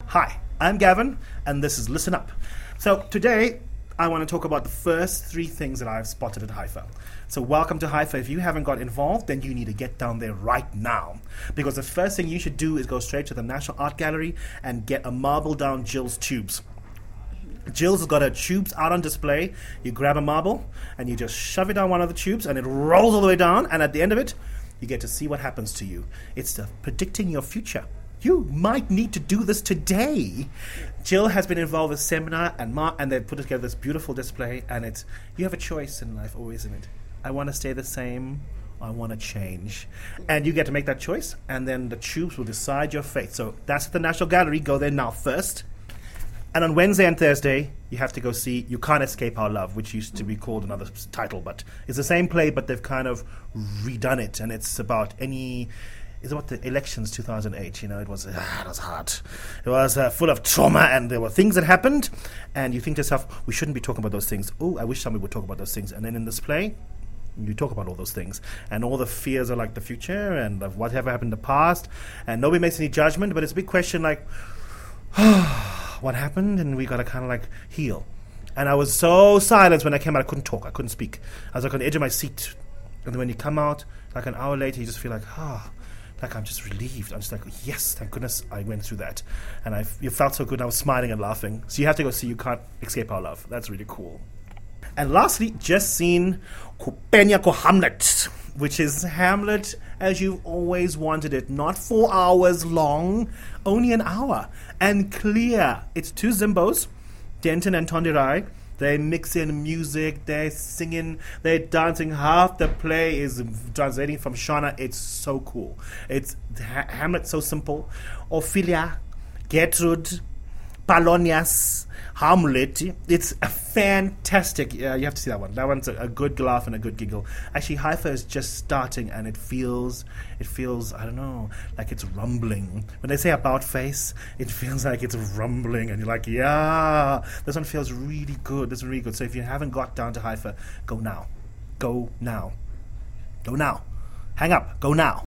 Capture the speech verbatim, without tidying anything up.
Hi, I'm Gavin, and this is Listen Up. So today, I want to talk about the first three things that I've spotted at Haifa. So welcome to Haifa. If you haven't got involved, then you need to get down there right now. Because the first thing you should do is go straight to the National Art Gallery and get a marble down Jill's tubes. Jill's has got her tubes out on display. You grab a marble and you just shove it down one of the tubes and it rolls all the way down, and at the end of it, you get to see what happens to you. It's the predicting your future. You might need to do this today. Jill has been involved with seminar and Mark, and they put together this beautiful display, and it's, you have a choice in life always in it. I want to stay the same, I want to change. And you get to make that choice, and then the tubes will decide your fate. So that's at the National Gallery. Go there now first. And on Wednesday and Thursday, you have to go see You Can't Escape Our Love, which used to be called another title, but it's the same play, but they've kind of redone it, and it's about any... It's about the elections two thousand eight, you know, it was, ah, it was hard. It was uh, full of trauma, and there were things that happened, and you think to yourself, we shouldn't be talking about those things. Oh, I wish somebody would talk about those things. And then in this play, you talk about all those things, and all the fears are like the future, and of whatever happened in the past, and nobody makes any judgment, but it's a big question like, what happened, and we got to kind of like heal. And I was so silent when I came out, I couldn't talk, I couldn't speak. I was like on the edge of my seat, and then when you come out, like an hour later, you just feel like, ah, like I'm just relieved. I'm just like, yes, thank goodness I went through that. And I you felt so good, and I was smiling and laughing. So you have to go see You Can't Escape Our Love. That's really cool. And lastly, just seen Kupenya Ko Hamlet, which is Hamlet as you've always wanted it. Not four hours long, only an hour. And clear. It's two Zimbos, Denton and Tondirai. They mix in music, they're singing, they're dancing. Half the play is translating from Shona. It's so cool. It's ha- Hamlet's so simple. Ophelia, Gertrude, Polonius, Hamlet. It's a fantastic. Yeah, you have to see that one. That one's a, a good laugh and a good giggle. Actually, Haifa is just starting, and it feels, it feels, I don't know, like it's rumbling. When they say about face, it feels like it's rumbling, and you're like, yeah, this one feels really good. This is really good. So if you haven't got down to Haifa, go now. Go now. Go now. Hang up. Go now.